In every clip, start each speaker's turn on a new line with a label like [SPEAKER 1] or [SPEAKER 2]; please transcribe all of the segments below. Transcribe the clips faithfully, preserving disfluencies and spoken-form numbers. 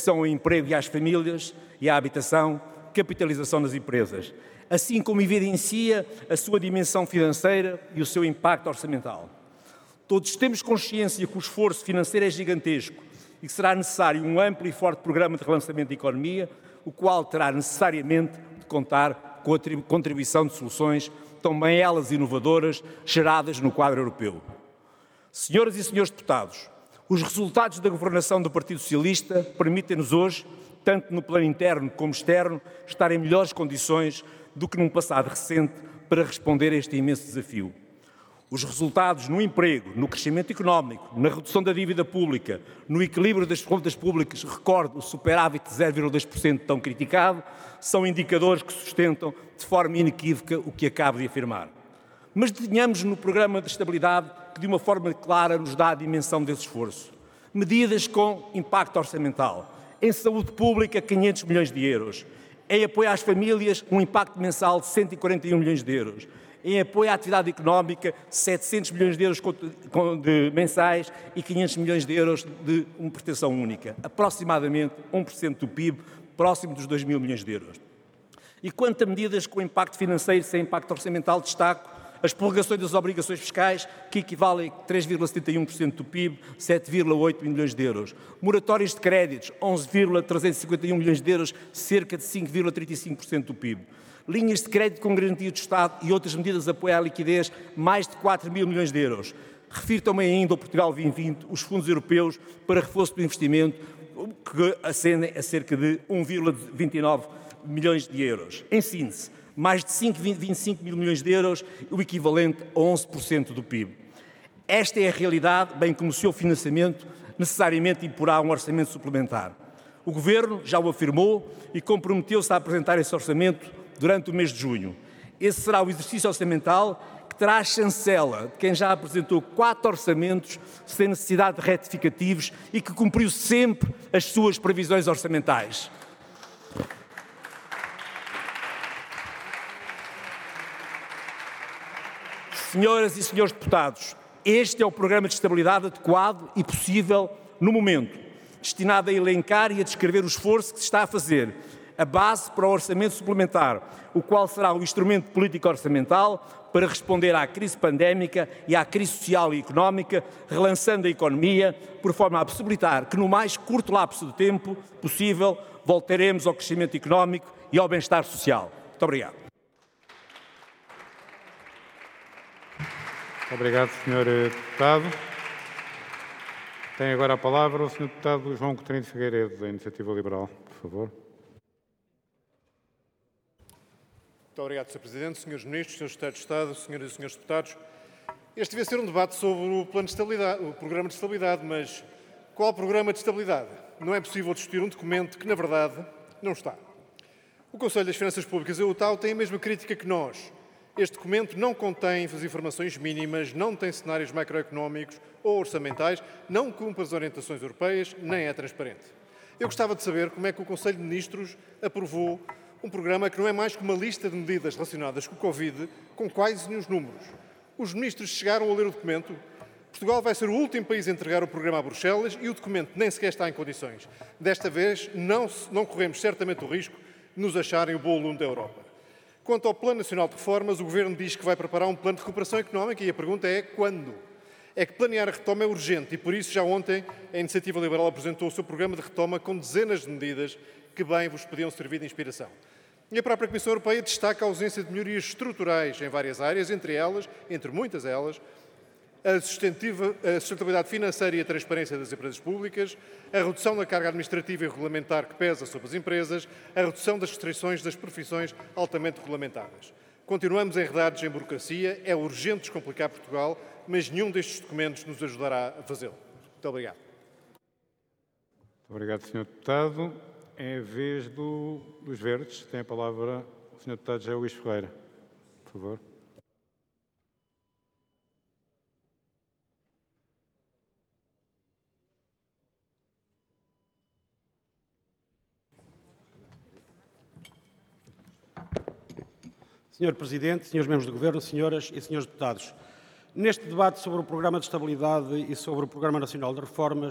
[SPEAKER 1] atenção ao emprego e às famílias e à habitação, capitalização nas empresas, assim como evidencia a sua dimensão financeira e o seu impacto orçamental. Todos temos consciência que o esforço financeiro é gigantesco e que será necessário um amplo e forte programa de relançamento da economia, o qual terá necessariamente de contar com a contribuição de soluções, também elas inovadoras, geradas no quadro europeu. Senhoras e senhores deputados, os resultados da governação do Partido Socialista permitem-nos hoje, tanto no plano interno como externo, estar em melhores condições do que num passado recente para responder a este imenso desafio. Os resultados no emprego, no crescimento económico, na redução da dívida pública, no equilíbrio das contas públicas, recordo o superávit de zero vírgula dois por cento tão criticado, são indicadores que sustentam de forma inequívoca o que acabo de afirmar. Mas detenhamos no programa de estabilidade que de uma forma clara nos dá a dimensão desse esforço. Medidas com impacto orçamental. Em saúde pública, quinhentos milhões de euros. Em apoio às famílias, um impacto mensal de cento e quarenta e um milhões de euros. Em apoio à atividade económica, setecentos milhões de euros de mensais e quinhentos milhões de euros de uma prestação única. Aproximadamente um por cento do P I B, próximo dos dois mil milhões de euros. E quanto a medidas com impacto financeiro sem impacto orçamental, destaco as prorrogações das obrigações fiscais, que equivalem a três vírgula setenta e um por cento do P I B, sete vírgula oito milhões de euros. Moratórios de créditos, onze vírgula trezentos e cinquenta e um milhões de euros, cerca de cinco vírgula trinta e cinco por cento do P I B. Linhas de crédito com garantia do Estado e outras medidas de apoio à liquidez, mais de quatro mil milhões de euros. Refiro também ainda ao Portugal dois mil e vinte, os fundos europeus para reforço do investimento, que ascendem a cerca de um vírgula vinte e nove milhões de euros. Em síntese, mais de cinco vírgula vinte e cinco mil milhões de euros, o equivalente a onze por cento do P I B. Esta é a realidade, bem como o seu financiamento necessariamente imporá um orçamento suplementar. O Governo já o afirmou e comprometeu-se a apresentar esse orçamento durante o mês de junho. Esse será o exercício orçamental que terá a chancela de quem já apresentou quatro orçamentos sem necessidade de retificativos e que cumpriu sempre as suas previsões orçamentais. Senhoras e senhores deputados, este é o programa de estabilidade adequado e possível no momento, destinado a elencar e a descrever o esforço que se está a fazer, a base para o orçamento suplementar, o qual será o instrumento político orçamental para responder à crise pandémica e à crise social e económica, relançando a economia, por forma a possibilitar que no mais curto lapso de tempo possível voltaremos ao crescimento económico e ao bem-estar social. Muito obrigado.
[SPEAKER 2] Obrigado, senhor Deputado. Tem agora a palavra o senhor Deputado João Coutinho de Figueiredo, da Iniciativa Liberal, por favor.
[SPEAKER 3] Muito obrigado, senhor Presidente, senhores Ministros, senhores Secretários de Estado, senhoras e senhores Deputados. Este devia ser um debate sobre o plano de estabilidade, o programa de estabilidade, mas qual programa de estabilidade? Não é possível discutir um documento que, na verdade, não está. O Conselho das Finanças Públicas e o T A U têm a mesma crítica que nós. Este documento não contém as informações mínimas, não tem cenários macroeconómicos ou orçamentais, não cumpre as orientações europeias, nem é transparente. Eu gostava de saber como é que o Conselho de Ministros aprovou um programa que não é mais que uma lista de medidas relacionadas com o Covid, com quais nenhum números. Os ministros chegaram a ler o documento. Portugal vai ser o último país a entregar o programa a Bruxelas e o documento nem sequer está em condições. Desta vez, não, não corremos certamente o risco de nos acharem o bom aluno da Europa. Quanto ao Plano Nacional de Reformas, o Governo diz que vai preparar um plano de recuperação económica e a pergunta é quando? É que planear a retoma é urgente e, por isso, já ontem a Iniciativa Liberal apresentou o seu programa de retoma com dezenas de medidas que bem vos podiam servir de inspiração. E a própria Comissão Europeia destaca a ausência de melhorias estruturais em várias áreas, entre elas, entre muitas elas, a sustentabilidade financeira e a transparência das empresas públicas, a redução da carga administrativa e regulamentar que pesa sobre as empresas, a redução das restrições das profissões altamente regulamentadas. Continuamos enredados em burocracia, é urgente descomplicar Portugal, mas nenhum destes documentos nos ajudará a fazê-lo. Muito obrigado.
[SPEAKER 2] Muito obrigado, senhor Deputado. É a vez do, dos Verdes. Tem a palavra o senhor Deputado José Luís Ferreira. Por favor.
[SPEAKER 4] senhor Presidente, senhores membros do Governo, senhoras e senhores deputados, neste debate sobre o Programa de Estabilidade e sobre o Programa Nacional de Reformas,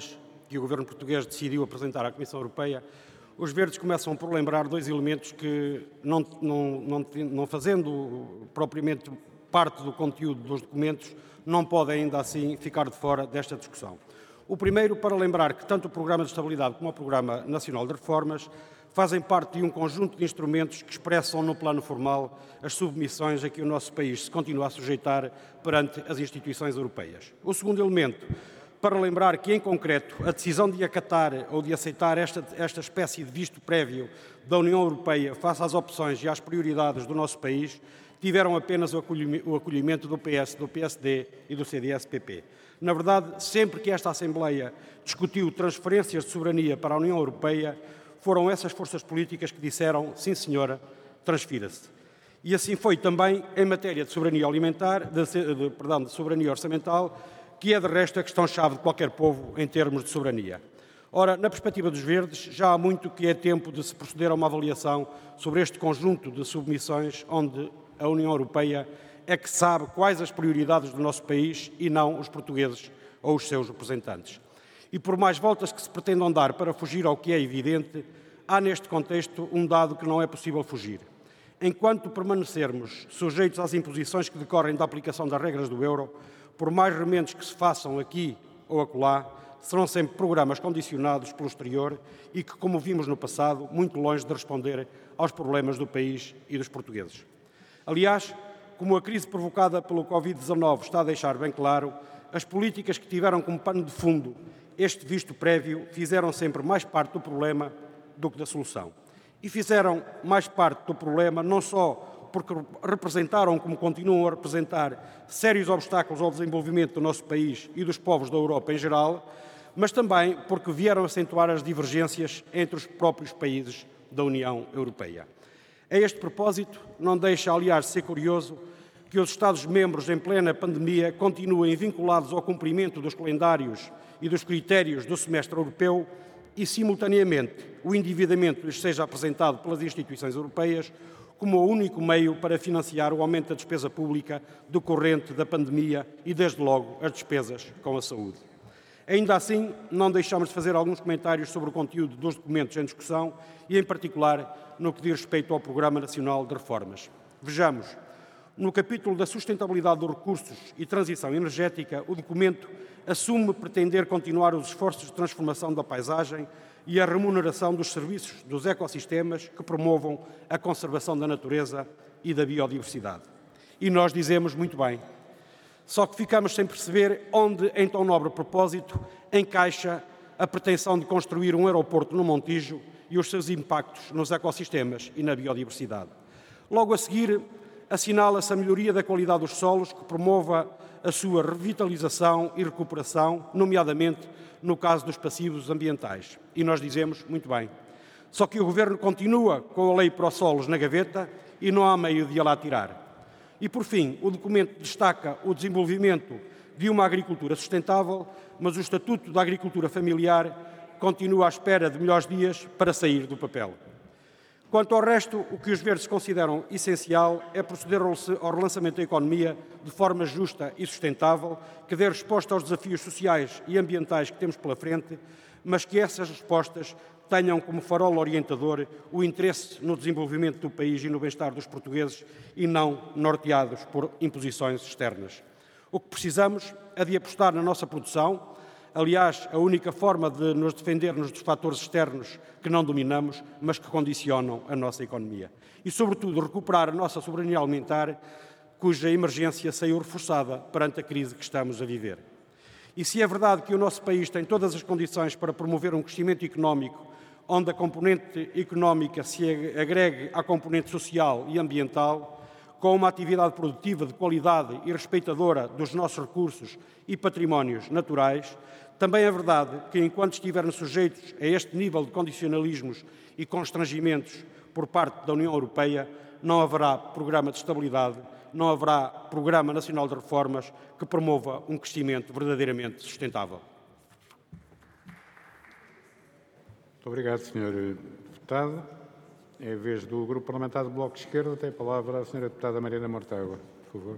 [SPEAKER 4] que o governo português decidiu apresentar à Comissão Europeia, os Verdes começam por lembrar dois elementos que, não, não, não, não fazendo propriamente parte do conteúdo dos documentos, não podem ainda assim ficar de fora desta discussão. O primeiro, para lembrar que tanto o Programa de Estabilidade como o Programa Nacional de Reformas fazem parte de um conjunto de instrumentos que expressam no plano formal as submissões a que o nosso país se continua a sujeitar perante as instituições europeias. O segundo elemento, para lembrar que, em concreto, a decisão de acatar ou de aceitar esta, esta espécie de visto prévio da União Europeia face às opções e às prioridades do nosso país tiveram apenas o acolhimento do P S, do P S D e do C D S P P. Na verdade, sempre que esta Assembleia discutiu transferências de soberania para a União Europeia, foram essas forças políticas que disseram, sim senhora, transfira-se. E assim foi também em matéria de soberania alimentar, de, de, perdão, de soberania orçamental, que é de resto a questão-chave de qualquer povo em termos de soberania. Ora, na perspectiva dos Verdes, já há muito que é tempo de se proceder a uma avaliação sobre este conjunto de submissões onde a União Europeia é que sabe quais as prioridades do nosso país e não os portugueses ou os seus representantes. E por mais voltas que se pretendam dar para fugir ao que é evidente, há neste contexto um dado que não é possível fugir. Enquanto permanecermos sujeitos às imposições que decorrem da aplicação das regras do euro, por mais remendos que se façam aqui ou acolá, serão sempre programas condicionados pelo exterior e que, como vimos no passado, muito longe de responder aos problemas do país e dos portugueses. Aliás, como a crise provocada pelo Covid dezanove está a deixar bem claro, as políticas que tiveram como pano de fundo este visto prévio fizeram sempre mais parte do problema do que da solução. E fizeram mais parte do problema não só porque representaram, como continuam a representar, sérios obstáculos ao desenvolvimento do nosso país e dos povos da Europa em geral, mas também porque vieram acentuar as divergências entre os próprios países da União Europeia. A este propósito, não deixa, aliás, de ser curioso que os Estados-membros, em plena pandemia, continuem vinculados ao cumprimento dos calendários e dos critérios do semestre europeu e, simultaneamente, o endividamento lhes seja apresentado pelas instituições europeias como o único meio para financiar o aumento da despesa pública decorrente da pandemia e, desde logo, as despesas com a saúde. Ainda assim, não deixamos de fazer alguns comentários sobre o conteúdo dos documentos em discussão e, em particular, no que diz respeito ao Programa Nacional de Reformas. Vejamos, no capítulo da sustentabilidade dos recursos e transição energética, o documento assume pretender continuar os esforços de transformação da paisagem e a remuneração dos serviços dos ecossistemas que promovam a conservação da natureza e da biodiversidade. E nós dizemos muito bem. Só que ficamos sem perceber onde, em tão nobre propósito, encaixa a pretensão de construir um aeroporto no Montijo e os seus impactos nos ecossistemas e na biodiversidade. Logo a seguir, assinala-se a melhoria da qualidade dos solos que promova a sua revitalização e recuperação, nomeadamente no caso dos passivos ambientais. E nós dizemos, muito bem. Só que o Governo continua com a lei para os solos na gaveta e não há meio de a lá tirar. E, por fim, o documento destaca o desenvolvimento de uma agricultura sustentável, mas o Estatuto da Agricultura Familiar continua à espera de melhores dias para sair do papel. Quanto ao resto, o que os Verdes consideram essencial é proceder ao relançamento da economia de forma justa e sustentável, que dê resposta aos desafios sociais e ambientais que temos pela frente, mas que essas respostas tenham como farol orientador o interesse no desenvolvimento do país e no bem-estar dos portugueses e não norteados por imposições externas. O que precisamos é de apostar na nossa produção. Aliás, a única forma de nos defendermos dos fatores externos que não dominamos, mas que condicionam a nossa economia. E, sobretudo, recuperar a nossa soberania alimentar, cuja emergência saiu reforçada perante a crise que estamos a viver. E se é verdade que o nosso país tem todas as condições para promover um crescimento económico, onde a componente económica se agregue à componente social e ambiental, com uma atividade produtiva de qualidade e respeitadora dos nossos recursos e patrimónios naturais, também é verdade que, enquanto estivermos sujeitos a este nível de condicionalismos e constrangimentos por parte da União Europeia, não haverá programa de estabilidade, não haverá Programa Nacional de Reformas que promova um crescimento verdadeiramente sustentável.
[SPEAKER 2] Muito obrigado, senhor Deputado. É a vez do Grupo Parlamentar do Bloco de Esquerda. Tem a palavra a senhora Deputada Mariana Mortágua, por favor.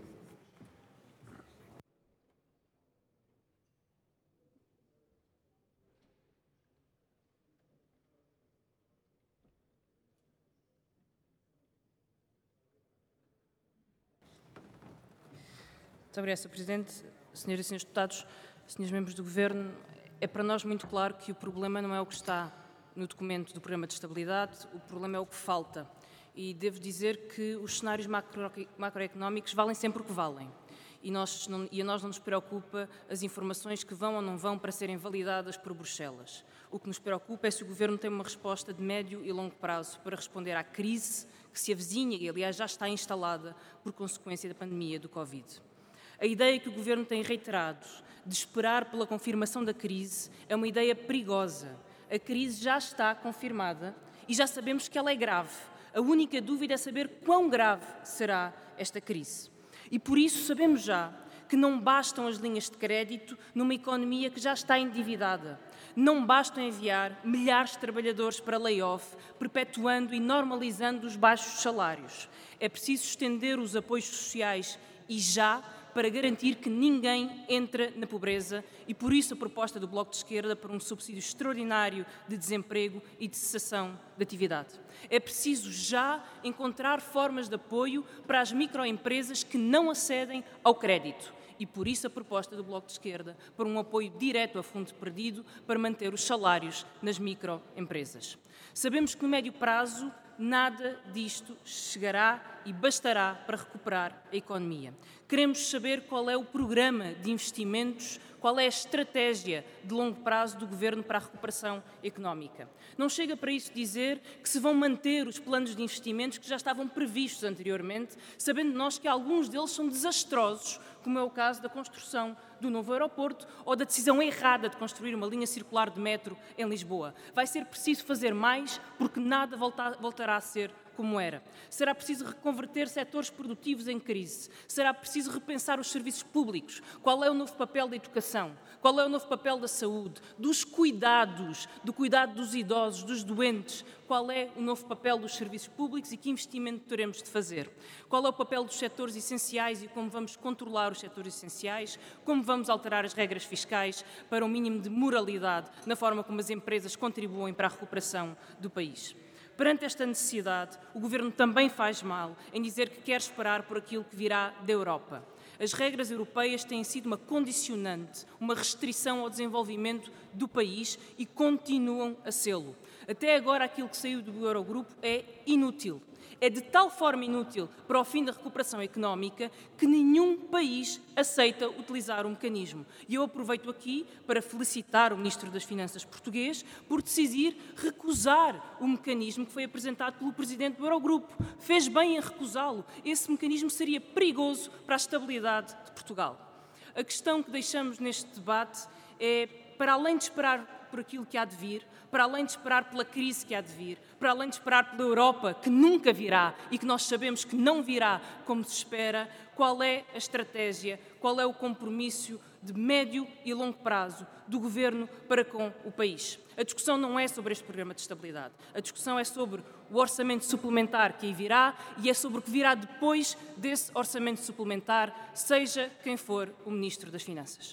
[SPEAKER 5] Muito obrigada, senhor Presidente. Senhoras e senhores deputados, senhores membros do Governo, é para nós muito claro que o problema não é o que está no documento do Programa de Estabilidade, o problema é o que falta. E devo dizer que os cenários macro, macroeconómicos valem sempre o que valem. E, nós não, e a nós não nos preocupa as informações que vão ou não vão para serem validadas por Bruxelas. O que nos preocupa é se o Governo tem uma resposta de médio e longo prazo para responder à crise que se avizinha e, aliás, já está instalada por consequência da pandemia do Covid. A ideia que o Governo tem reiterado de esperar pela confirmação da crise é uma ideia perigosa. A crise já está confirmada e já sabemos que ela é grave. A única dúvida é saber quão grave será esta crise. E por isso sabemos já que não bastam as linhas de crédito numa economia que já está endividada. Não basta enviar milhares de trabalhadores para layoff, perpetuando e normalizando os baixos salários. É preciso estender os apoios sociais e já para garantir que ninguém entra na pobreza e, por isso, a proposta do Bloco de Esquerda para um subsídio extraordinário de desemprego e de cessação de atividade. É preciso já encontrar formas de apoio para as microempresas que não acedem ao crédito. E, por isso, a proposta do Bloco de Esquerda para um apoio direto a fundo perdido para manter os salários nas microempresas. Sabemos que, no médio prazo, nada disto chegará e bastará para recuperar a economia. Queremos saber qual é o programa de investimentos, qual é a estratégia de longo prazo do Governo para a recuperação económica. Não chega para isso dizer que se vão manter os planos de investimentos que já estavam previstos anteriormente, sabendo nós que alguns deles são desastrosos, como é o caso da construção do novo aeroporto ou da decisão errada de construir uma linha circular de metro em Lisboa. Vai ser preciso fazer mais porque nada voltará a ser como era. Será preciso reconverter setores produtivos em crise. Será preciso repensar os serviços públicos. Qual é o novo papel da educação? Qual é o novo papel da saúde? Dos cuidados, do cuidado dos idosos, dos doentes. Qual é o novo papel dos serviços públicos e que investimento teremos de fazer? Qual é o papel dos setores essenciais e como vamos controlar os setores essenciais? Como vamos alterar as regras fiscais para um mínimo de moralidade na forma como as empresas contribuem para a recuperação do país? Perante esta necessidade, o Governo também faz mal em dizer que quer esperar por aquilo que virá da Europa. As regras europeias têm sido uma condicionante, uma restrição ao desenvolvimento do país e continuam a sê-lo. Até agora, aquilo que saiu do Eurogrupo é inútil. É de tal forma inútil para o fim da recuperação económica que nenhum país aceita utilizar o mecanismo. E eu aproveito aqui para felicitar o Ministro das Finanças português por decidir recusar o mecanismo que foi apresentado pelo Presidente do Eurogrupo. Fez bem em recusá-lo. Esse mecanismo seria perigoso para a estabilidade de Portugal. A questão que deixamos neste debate é, para além de esperar por aquilo que há de vir, para além de esperar pela crise que há de vir, para além de esperar pela Europa, que nunca virá e que nós sabemos que não virá como se espera, qual é a estratégia, qual é o compromisso de médio e longo prazo do Governo para com o país. A discussão não é sobre este programa de estabilidade, a discussão é sobre o orçamento suplementar que aí virá e é sobre o que virá depois desse orçamento suplementar, seja quem for o Ministro das Finanças.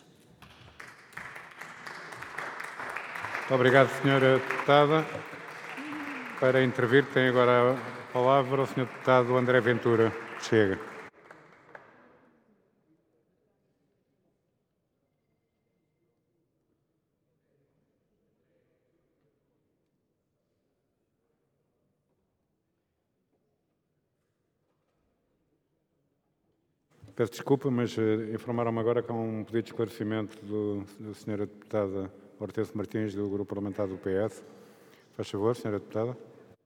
[SPEAKER 2] Muito obrigado, senhora Deputada. Para intervir, tem agora a palavra o senhor Deputado André Ventura. Chega. Peço desculpa, mas uh, informaram-me agora que há um pedido de esclarecimento do, da senhora Deputada Hortêncio Martins, do Grupo Parlamentar do P S. Faz favor, senhora Deputada.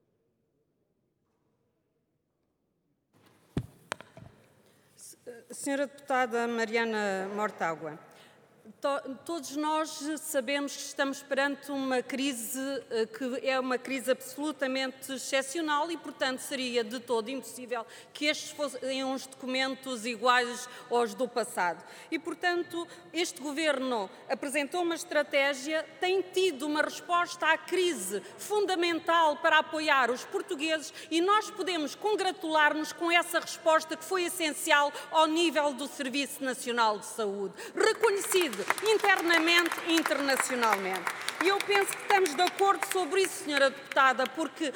[SPEAKER 6] Senhora Deputada Mariana Mortágua, to, todos nós sabemos que estamos perante uma crise que é uma crise absolutamente excepcional e, portanto, seria de todo impossível que estes fossem uns documentos iguais aos do passado. E, portanto, este Governo apresentou uma estratégia, tem tido uma resposta à crise fundamental para apoiar os portugueses e nós podemos congratular-nos com essa resposta que foi essencial ao nível do Serviço Nacional de Saúde, reconhecido internamente e internacionalmente. E eu penso que estamos de acordo sobre isso, senhora Deputada, porque